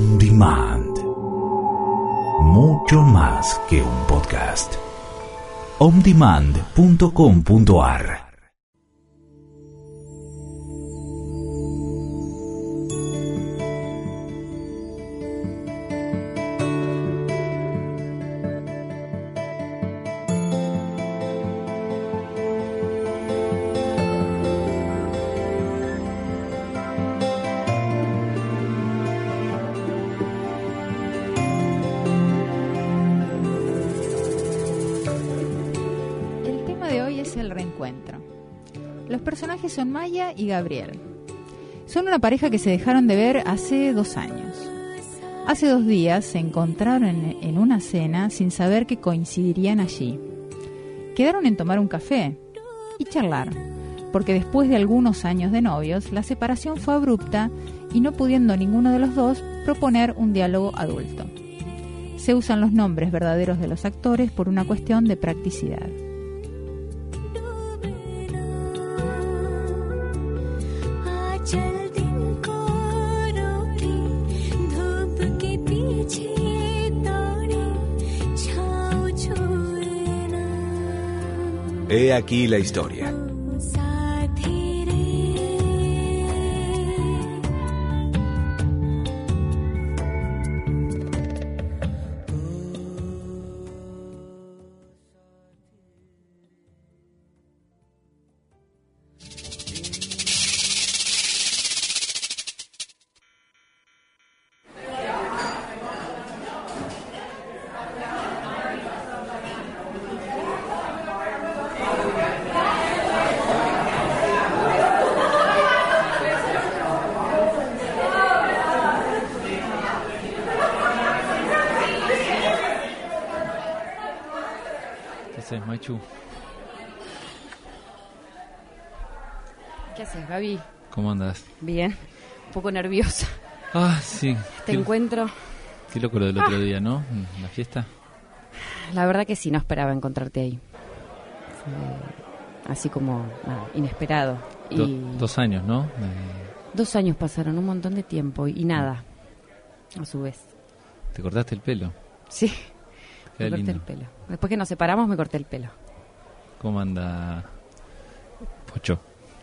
On Demand. Mucho más que un podcast. ondemand.com.ar. Los personajes son Maya y Gabriel. Son una pareja que se dejaron de ver hace 2 años. Hace 2 días se encontraron en una cena sin saber que coincidirían allí. Quedaron en tomar un café y charlar, porque después de algunos años de novios, la separación fue abrupta y no pudiendo ninguno de los dos proponer un diálogo adulto. Se usan los nombres verdaderos de los actores por una cuestión de practicidad. He aquí la historia. Machu. ¿Qué haces, Gaby? ¿Cómo andas? Bien, un poco nerviosa. Ah, sí. Te encuentro. Qué loco lo del otro día, ¿no? En la fiesta. La verdad que sí, no esperaba encontrarte ahí. Fue así como inesperado. 2 años, ¿no? 2 años pasaron, un montón de tiempo y nada, a su vez. ¿Te cortaste el pelo? Sí. Qué Me corté lindo. el pelo. Después que nos separamos me corté el pelo. ¿Cómo anda Pocho?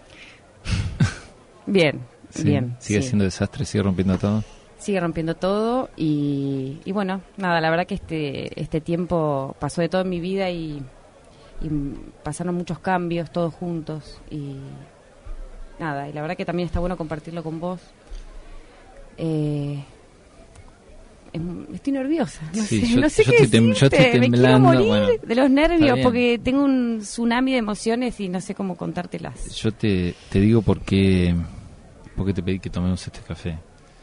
Bien, Sí, bien. ¿Sigue sí. siendo desastre? ¿Sigue rompiendo todo? Sigue rompiendo todo y bueno, nada, la verdad que este tiempo pasó de todo en mi vida y pasaron muchos cambios todos juntos y nada, y la verdad que también está bueno compartirlo con vos. Estoy nerviosa, no Sí, sé, yo- no sé yo qué estoy yo estoy decirte, me quiero temblando, morir bueno, de los está nervios bien. porque tengo un tsunami de emociones y no sé cómo contártelas. Yo te digo porque te pedí que tomemos este café.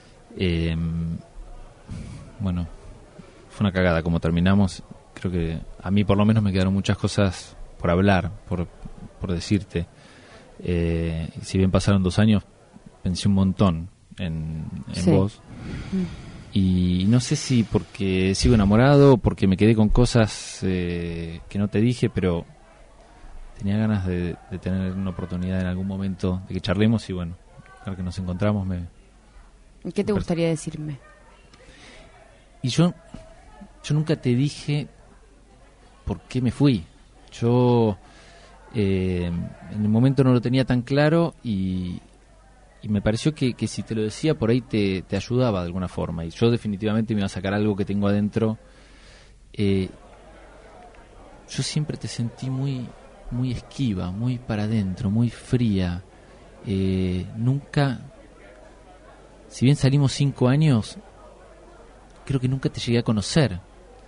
Bueno, fue una cagada como terminamos. Creo que a mí por lo menos me quedaron muchas cosas por hablar, por decirte. Si bien pasaron 2 años, pensé un montón en Sí. vos. Y no sé si porque sigo enamorado o porque me quedé con cosas que no te dije, pero tenía ganas de tener una oportunidad en algún momento de que charlemos y bueno, ahora que nos encontramos ¿Qué te gustaría decirme? Y yo nunca te dije por qué me fui. Yo en el momento no lo tenía tan claro y me pareció que si te lo decía por ahí te ayudaba de alguna forma. Y yo definitivamente me iba a sacar algo que tengo adentro. Yo siempre te sentí muy esquiva, muy para adentro, muy fría. Nunca, si bien salimos 5 años, creo que nunca te llegué a conocer.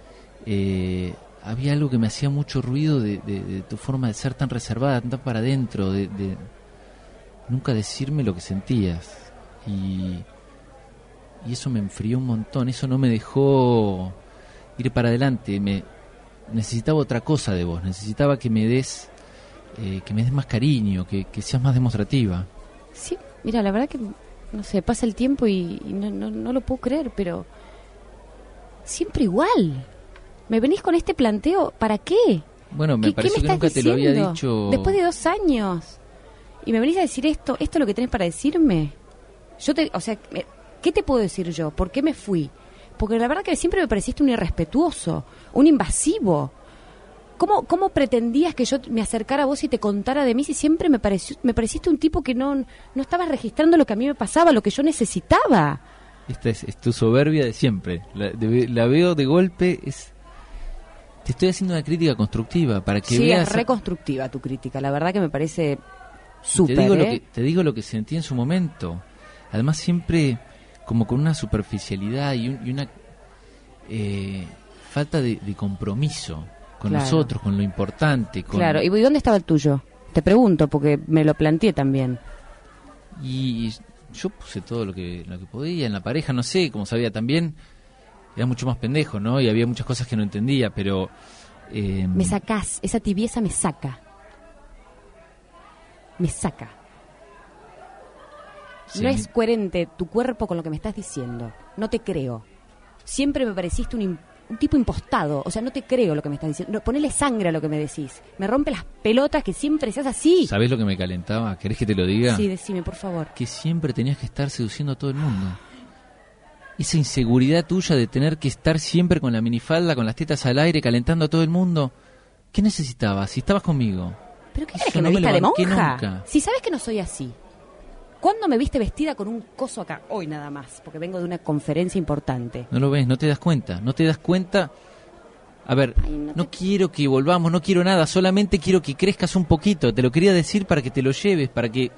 Había algo que me hacía mucho ruido de tu forma de ser tan reservada, tan para adentro, de nunca decirme lo que sentías. Y eso me enfrió un montón, eso no me dejó ir para adelante. Necesitaba otra cosa de vos, necesitaba que me des más cariño, que seas más demostrativa. Sí, mira, la verdad que, no sé, pasa el tiempo y no lo puedo creer, pero siempre igual. ¿Me venís con este planteo? ¿Para qué? Bueno, me ¿Qué parece me que estás nunca te lo había diciendo? dicho. Después de 2 años. ¿Y me venís a decir esto? ¿Esto es lo que tenés para decirme? O sea, ¿Qué te puedo decir yo? ¿Por qué me fui? Porque la verdad que siempre me pareciste un irrespetuoso, un invasivo. ¿Cómo pretendías que yo me acercara a vos y te contara de mí si siempre me pareciste un tipo que no estabas registrando lo que a mí me pasaba, lo que yo necesitaba? Esta es tu soberbia de siempre. La veo de golpe. Te estoy haciendo una crítica constructiva para que veas. Sí, es reconstructiva tu crítica. La verdad que me parece súper. Te digo lo que sentí en su momento. Además siempre como con una superficialidad y una falta de compromiso con nosotros, con lo importante. Claro, ¿y dónde estaba el tuyo? Te pregunto, porque me lo planteé también. Y yo puse todo lo que podía en la pareja, no sé, como sabía también, era mucho más pendejo, ¿no? Y había muchas cosas que no entendía, pero... Me sacás, esa tibieza me saca. Me saca. Sí. No es coherente tu cuerpo con lo que me estás diciendo. No te creo. Siempre me pareciste un tipo impostado. O sea, no te creo lo que me estás diciendo. No, ponele sangre a lo que me decís. Me rompe las pelotas que siempre seas así. ¿Sabés lo que me calentaba? ¿Querés que te lo diga? Sí, decime, por favor. Que siempre tenías que estar seduciendo a todo el mundo. Esa inseguridad tuya de tener que estar siempre con la minifalda, con las tetas al aire, calentando a todo el mundo. ¿Qué necesitabas? Si estabas conmigo. ¿Pero qué Eso querés que no me me vista lo de banqué monja? nunca. Si sabes que no soy así. ¿Cuándo me viste vestida con un coso acá? Hoy nada más, porque vengo de una conferencia importante. No lo ves, no te das cuenta. A ver, Ay, no quiero que volvamos, no quiero nada, solamente quiero que crezcas un poquito. Te lo quería decir para que te lo lleves, para que...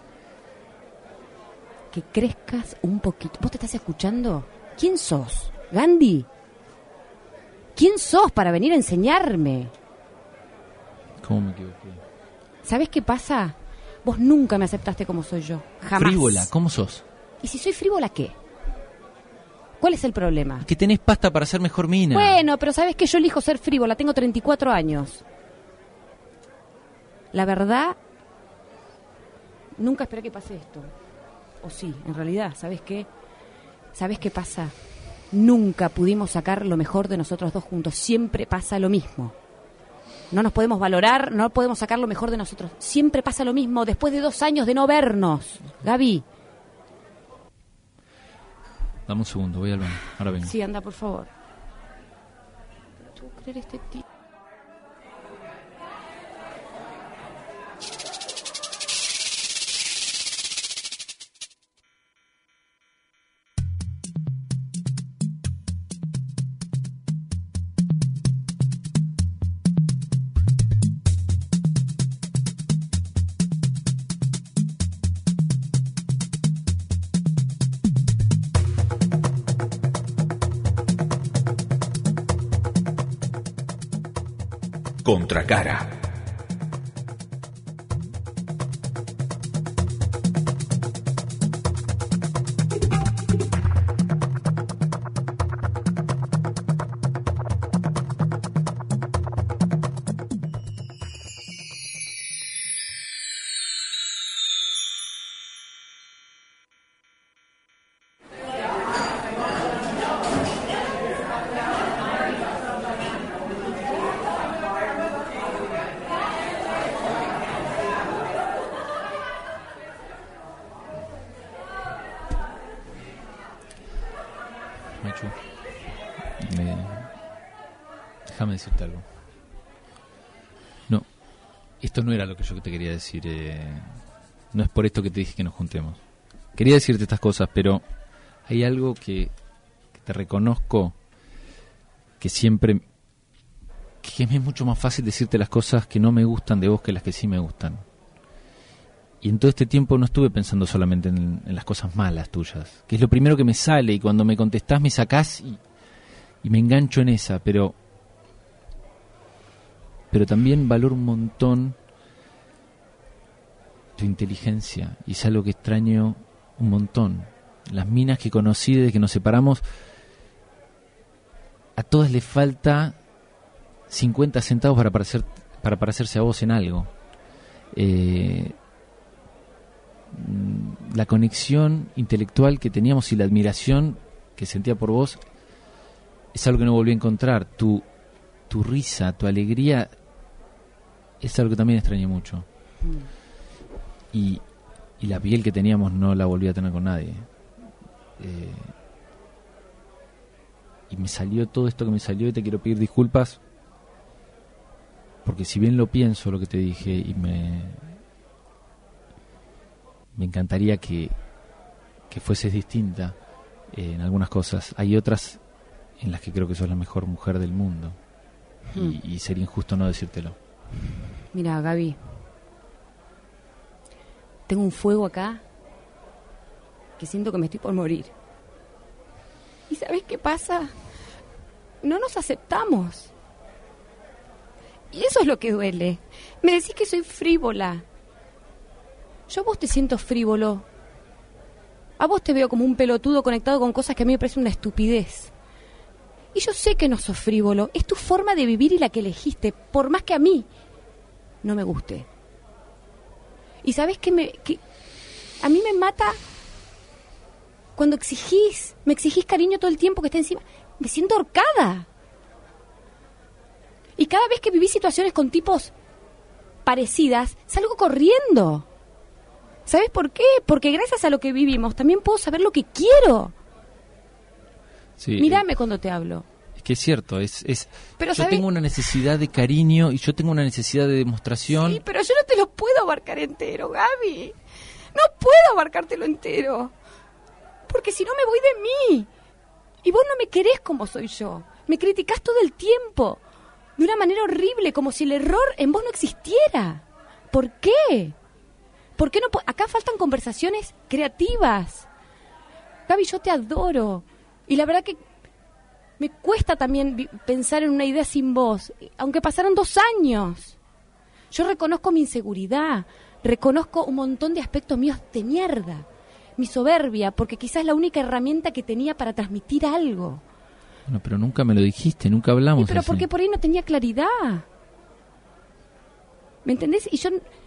Que crezcas un poquito. ¿Vos te estás escuchando? ¿Quién sos? ¿Gandhi? ¿Quién sos para venir a enseñarme? ¿Cómo me equivoqué? ¿Sabés qué pasa? Vos nunca me aceptaste como soy yo. Jamás. Frívola, ¿cómo sos? ¿Y si soy frívola, qué? ¿Cuál es el problema? Que tenés pasta para ser mejor mina. Bueno, pero ¿sabés que yo elijo ser frívola? Tengo 34 años. La verdad, nunca esperé que pase esto. O sí, en realidad, ¿sabés qué? ¿Sabés qué pasa? Nunca pudimos sacar lo mejor de nosotros dos juntos. Siempre pasa lo mismo. No nos podemos valorar, no podemos sacar lo mejor de nosotros. Siempre pasa lo mismo después de 2 años de no vernos. Gaby. Dame un segundo, voy al baño. Ahora vengo. Sí, anda, por favor. No puedo creer este tipo. Contracara. Machu, déjame decirte algo. No, esto no era lo que yo te quería decir. No es por esto que te dije que nos juntemos. Quería decirte estas cosas, pero hay algo que te reconozco, que siempre... que me es mucho más fácil decirte las cosas que no me gustan de vos que las que sí me gustan. Y en todo este tiempo no estuve pensando solamente en las cosas malas tuyas, que es lo primero que me sale, y cuando me contestás me sacás y me engancho en esa, pero también valoro un montón tu inteligencia, y es algo que extraño un montón. Las minas que conocí desde que nos separamos, a todas les falta 50 centavos para parecerse a vos en algo. La conexión intelectual que teníamos y la admiración que sentía por vos es algo que no volví a encontrar. Tu risa, tu alegría es algo que también extrañé mucho. Y la piel que teníamos no la volví a tener con nadie. y me salió todo esto que me salió y te quiero pedir disculpas porque si bien lo pienso lo que te dije y me encantaría que fueses distinta en algunas cosas, hay otras en las que creo que sos la mejor mujer del mundo y sería injusto no decírtelo. Mira, Gaby, tengo un fuego acá que siento que me estoy por morir. ¿Y sabes qué pasa? No nos aceptamos. Y eso es lo que duele. Me decís que soy frívola. Yo a vos te siento frívolo. A vos te veo como un pelotudo conectado con cosas que a mí me parecen una estupidez. Y yo sé que no sos frívolo. Es tu forma de vivir y la que elegiste, por más que a mí no me guste. Y sabés que a mí me mata cuando me exigís cariño todo el tiempo que está encima. Me siento ahorcada. Y cada vez que viví situaciones con tipos parecidas, salgo corriendo. ¿Sabes por qué? Porque gracias a lo que vivimos también puedo saber lo que quiero. Sí, mírame cuando te hablo. Es que es cierto, pero yo tengo una necesidad de cariño y yo tengo una necesidad de demostración. Sí, pero yo no te lo puedo abarcar entero, Gaby. No puedo abarcártelo entero. Porque si no me voy de mí. Y vos no me querés como soy yo. Me criticás todo el tiempo. De una manera horrible, como si el error en vos no existiera. ¿Por qué? ¿Por qué no? Acá faltan conversaciones creativas. Gaby, yo te adoro. Y la verdad que me cuesta también pensar en una idea sin vos. Aunque pasaron 2 años. Yo reconozco mi inseguridad. Reconozco un montón de aspectos míos de mierda. Mi soberbia, porque quizás es la única herramienta que tenía para transmitir algo. Bueno, pero nunca me lo dijiste, nunca hablamos. Pero así. porque por ahí no tenía claridad. ¿Me entendés? Y yo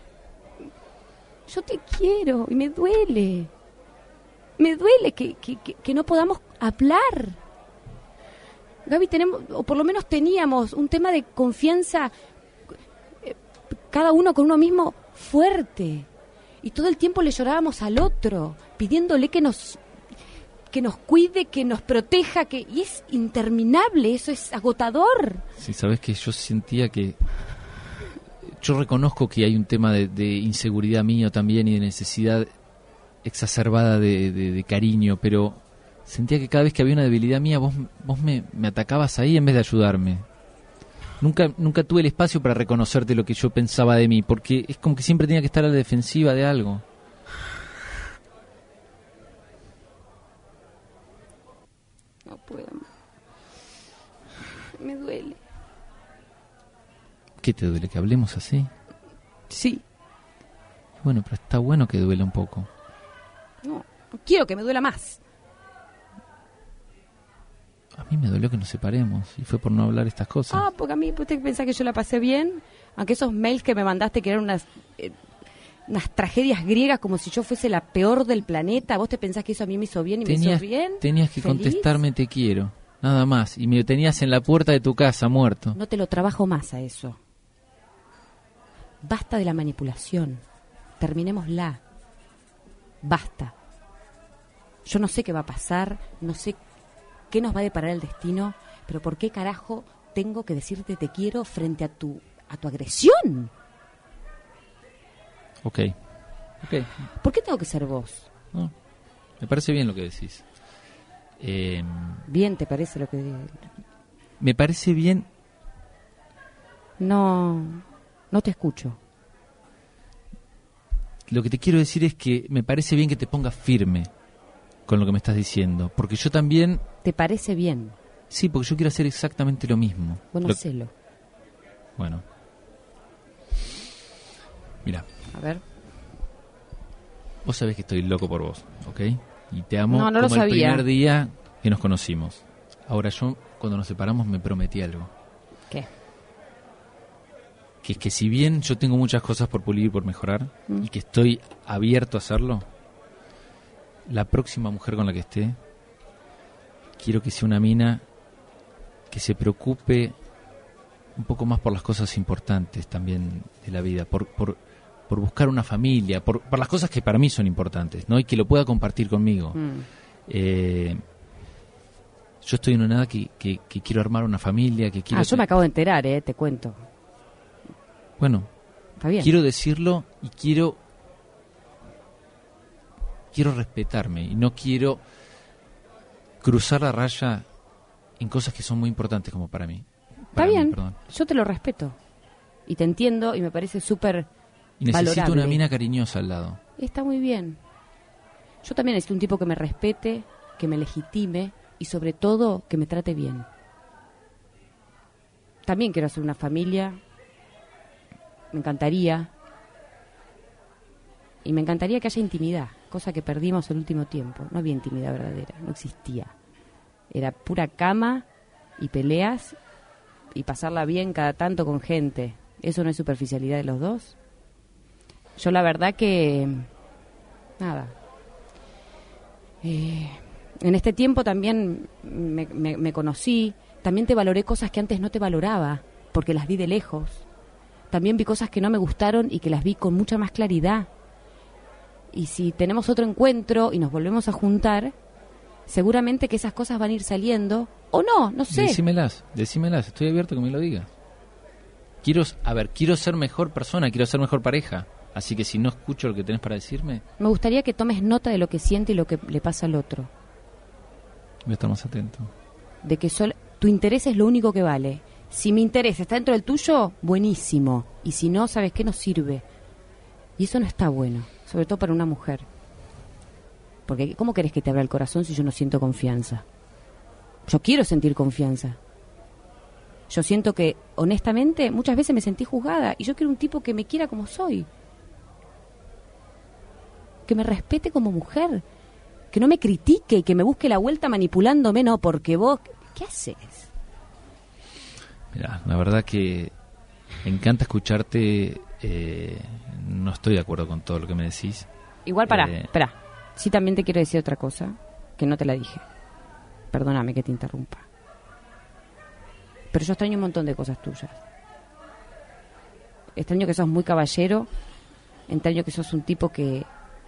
te quiero y me duele. Me duele que no podamos hablar. Gaby, tenemos, o por lo menos teníamos, un tema de confianza, cada uno con uno mismo, fuerte. Y todo el tiempo le llorábamos al otro, pidiéndole que nos cuide, que nos proteja, y es interminable, eso es agotador. Sí, sabes que yo sentía que... Yo reconozco que hay un tema de inseguridad mío también y de necesidad exacerbada de cariño, pero sentía que cada vez que había una debilidad mía, vos me atacabas ahí en vez de ayudarme. Nunca tuve el espacio para reconocerte lo que yo pensaba de mí, porque es como que siempre tenía que estar a la defensiva de algo. No puedo. Me duele. ¿Qué te duele? ¿Que hablemos así? Sí. Bueno, pero está bueno que duela un poco. No quiero que me duela más. A mí me dolió que nos separemos y fue por no hablar estas cosas. Porque a mí, ¿usted pensás que yo la pasé bien? Aunque esos mails que me mandaste que eran unas tragedias griegas como si yo fuese la peor del planeta, ¿vos te pensás que eso a mí me hizo bien y me hizo bien? Tenías que ¿Feliz? contestarme te quiero, nada más, y me tenías en la puerta de tu casa muerto. No te lo trabajo más a eso. Basta de la manipulación. Terminémosla. Basta. Yo no sé qué va a pasar, no sé qué nos va a deparar el destino, pero ¿por qué carajo tengo que decirte te quiero frente a tu agresión? Ok. ¿Por qué tengo que ser vos? No, me parece bien lo que decís. ¿Bien te parece lo que digo? Me parece bien. No te escucho. Lo que te quiero decir es que me parece bien que te pongas firme con lo que me estás diciendo, porque yo también... ¿Te parece bien? Sí, porque yo quiero hacer exactamente lo mismo. Bueno, hacelo. Bueno. Mira. A ver. Vos sabés que estoy loco por vos, ¿ok? Y te amo no como lo sabía. El primer día que nos conocimos. Ahora yo, cuando nos separamos, me prometí algo. ¿Qué? Que es que si bien yo tengo muchas cosas por pulir y por mejorar, y que estoy abierto a hacerlo, la próxima mujer con la que esté, quiero que sea una mina que se preocupe un poco más por las cosas importantes también de la vida, por buscar una familia, por las cosas que para mí son importantes, ¿no? Y que lo pueda compartir conmigo. Yo estoy en una edad que quiero armar una familia, que quiero... yo me acabo de enterar, te cuento. Bueno, está bien. Quiero decirlo y quiero respetarme y no quiero cruzar la raya en cosas que son muy importantes como para mí. Está bien, yo te lo respeto y te entiendo y me parece súper y necesito valorable. una mina cariñosa al lado. Está muy bien. Yo también necesito un tipo que me respete, que me legitime y sobre todo que me trate bien. También quiero hacer una familia, me encantaría. Y me encantaría que haya intimidad, cosa que perdimos el último tiempo. No había intimidad verdadera, no existía. Era pura cama y peleas y pasarla bien cada tanto con gente. ¿Eso no es superficialidad de los dos? Yo la verdad que... nada. En este tiempo también me conocí, también te valoré cosas que antes no te valoraba, porque las vi de lejos. También vi cosas que no me gustaron y que las vi con mucha más claridad. Y si tenemos otro encuentro y nos volvemos a juntar, seguramente que esas cosas van a ir saliendo, o no sé. Decímelas, estoy abierto a que me lo digas. Quiero ser mejor persona, quiero ser mejor pareja. Así que si no escucho lo que tenés para decirme... Me gustaría que tomes nota de lo que siente y lo que le pasa al otro. Voy a estar más atento. De que tu interés es lo único que vale. Si mi interés está dentro del tuyo, buenísimo. Y si no, ¿sabes qué? Nos sirve. Y eso no está bueno, sobre todo para una mujer. Porque ¿cómo querés que te abra el corazón si yo no siento confianza? Yo quiero sentir confianza. Yo siento que, honestamente, muchas veces me sentí juzgada. Y yo quiero un tipo que me quiera como soy. Que me respete como mujer. Que no me critique y que me busque la vuelta manipulándome. No, porque vos... ¿Qué haces? Mira, la verdad que me encanta escucharte. No estoy de acuerdo con todo lo que me decís. Igual, espera. Sí, también te quiero decir otra cosa que no te la dije. Perdóname que te interrumpa. Pero yo extraño un montón de cosas tuyas. Extraño que sos muy caballero. Extraño que sos un tipo que...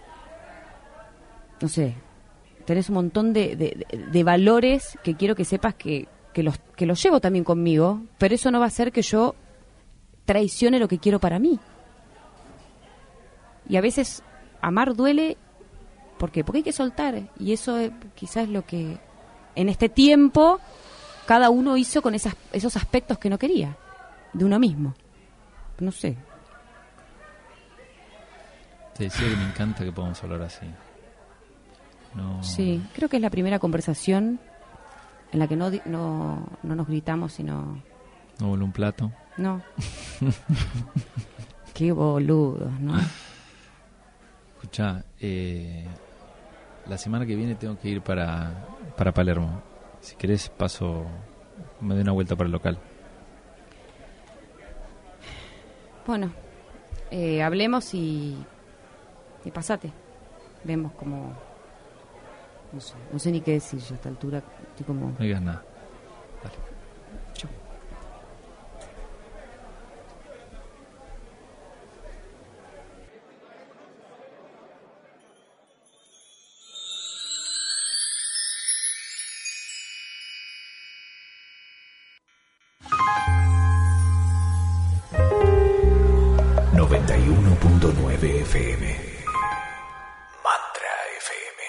no sé. Tenés un montón de valores que quiero que sepas que los llevo también conmigo. Pero eso no va a hacer que yo traicione lo que quiero para mí. Y a veces amar duele. ¿Por qué? Porque hay que soltar. Y eso quizás es lo que en este tiempo cada uno hizo con esos aspectos que no quería de uno mismo. No sé. Te decía que me encanta que podamos hablar así. No... Sí, creo que es la primera conversación en la que no nos gritamos, sino... ¿No voló un plato? No. Qué boludos, ¿no? Escuchá, la semana que viene tengo que ir para Palermo. Si querés me doy una vuelta para el local. Bueno, hablemos y pasate. Vemos como... No sé ni qué decir yo a esta altura. Estoy como... No digas nada. Dale. Chau. FM. Mantra FM.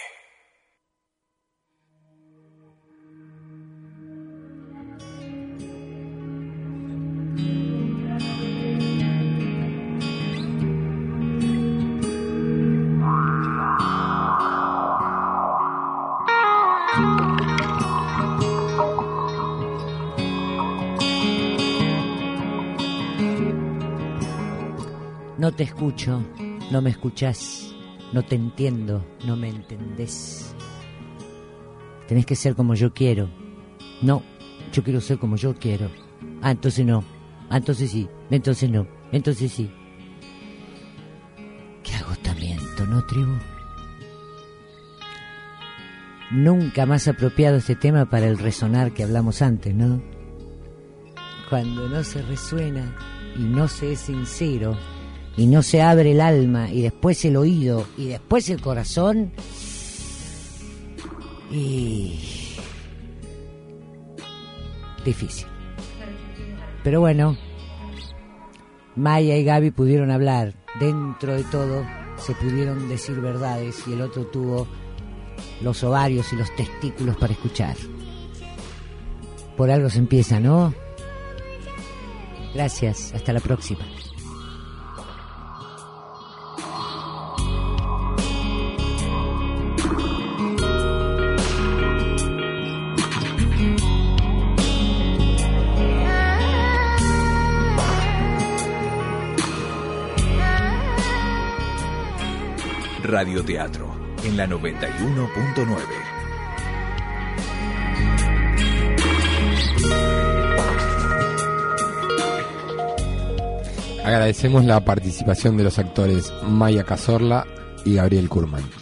No te escucho, no me escuchás, no te entiendo, no me entendés. Tenés que ser como yo quiero. No, yo quiero ser como yo quiero. Ah, entonces no. Ah, entonces sí. Entonces no. Entonces sí. Qué agotamiento, ¿no, tribu? Nunca más apropiado este tema para el resonar que hablamos antes, ¿no? Cuando no se resuena y no se es sincero y no se abre el alma y después el oído y después el corazón, Y difícil. Pero bueno, Maya y Gaby pudieron hablar. Dentro de todo se pudieron decir verdades y el otro tuvo los ovarios y los testículos para escuchar. Por algo se empieza, ¿no? Gracias, hasta la próxima. Radioteatro en la 91.9. Agradecemos la participación de los actores Maya Cazorla y Gabriel Kurman.